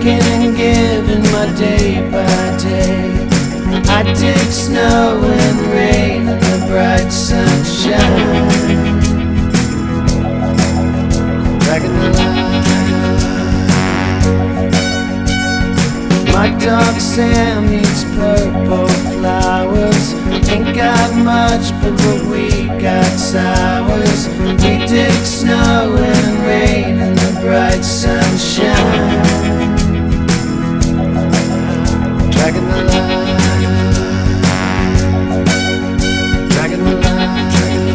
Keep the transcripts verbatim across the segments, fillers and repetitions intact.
taking and giving my day by day. I dig snow and rain and the bright sunshine. Dragging the line. My dog Sam eats purple flowers. Ain't got much, but what we got sours. We dig snow and rain and the bright sunshine. Dragging the line. Dragging the line.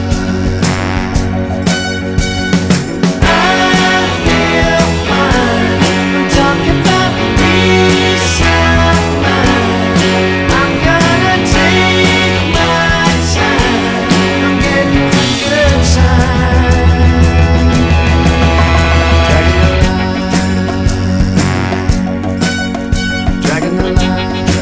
I feel fine. I'm talking about peace of mind. I'm gonna take my time. I'm getting a good time. Dragging the line. Dragging the line.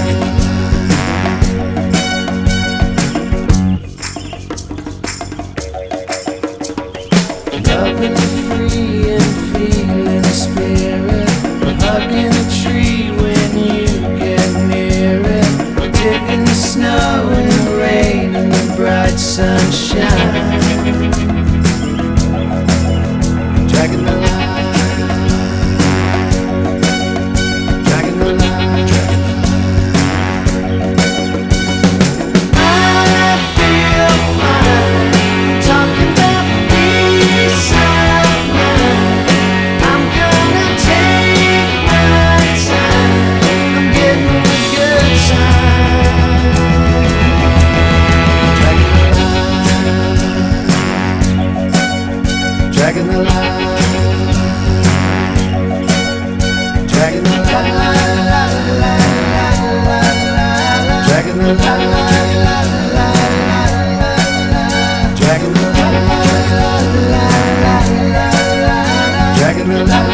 Loving the free and feeling the spirit. Hugging a tree when you get near it. Digging the snow and the rain and the bright sunshine. Dragging the line. Dragging the line. I feel fine. Talking about peace of mind. I'm gonna take my time. I'm getting a good time. Dragging the line. Dragging the line. Dragging the line. Dragging the line. Dragging the line. Dragging the line.